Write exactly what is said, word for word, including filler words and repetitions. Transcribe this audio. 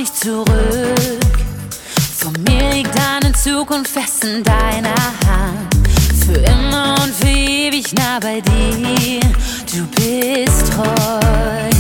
nicht zurück. Vor mir liegt eine Zukunft fest in deiner Hand. Für immer und für ewig nah bei dir. Du bist treu.